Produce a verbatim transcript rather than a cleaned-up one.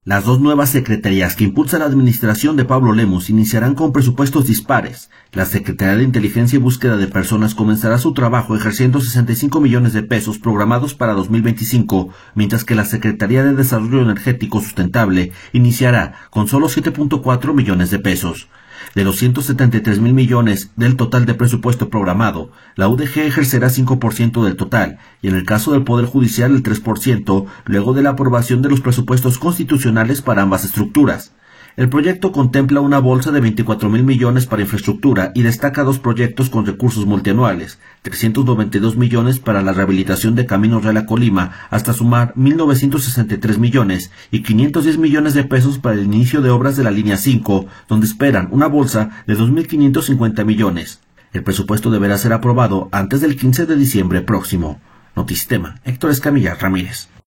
Las dos nuevas secretarías que impulsa la administración de Pablo Lemus iniciarán con presupuestos dispares. La Secretaría de Inteligencia y Búsqueda de Personas comenzará su trabajo ejerciendo sesenta y cinco millones de pesos programados para dos mil veinticinco, mientras que la Secretaría de Desarrollo Energético Sustentable iniciará con solo siete punto cuatro millones de pesos. De los ciento setenta y tres mil millones del total de presupuesto programado, la U D G ejercerá cinco por ciento del total, y en el caso del Poder Judicial el tres por ciento, luego de la aprobación de los presupuestos constitucionales para ambas estructuras. El proyecto contempla una bolsa de veinticuatro mil millones para infraestructura y destaca dos proyectos con recursos multianuales, trescientos noventa y dos millones para la rehabilitación de Caminos Real a Colima, hasta sumar mil novecientos sesenta y tres millones y quinientos diez millones de pesos para el inicio de obras de la línea cinco, donde esperan una bolsa de dos mil quinientos cincuenta millones. El presupuesto deberá ser aprobado antes del quince de diciembre próximo. Notistema, Héctor Escamilla Ramírez.